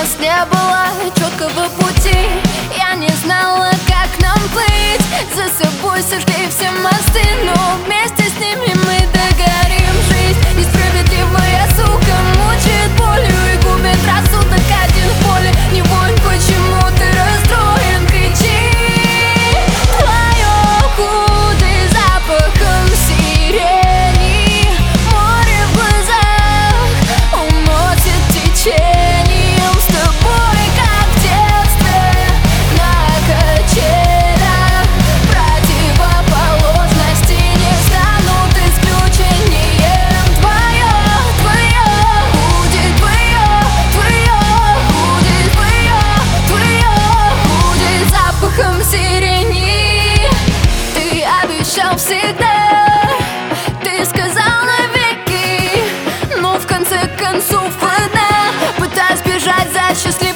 нас не было четкого пути. Я не знала, как нам плыть. За собой сожгли все мосты, но вместе с ними мы догорим. Жизнь несправедливая, сука, мучает болью и губит рассудок один в поле. Не вонь, почему ты расстроен, кричи. Твое куды запахом сирени, море в глазах уносит течением. С тобой, как в детстве, на качелях. Противоположности не станут исключением. Твое будет, будет запахом сирени. Ты обещал всегда, ты сказал навеки, но в конце концов одна, пытаясь бежать за счастливым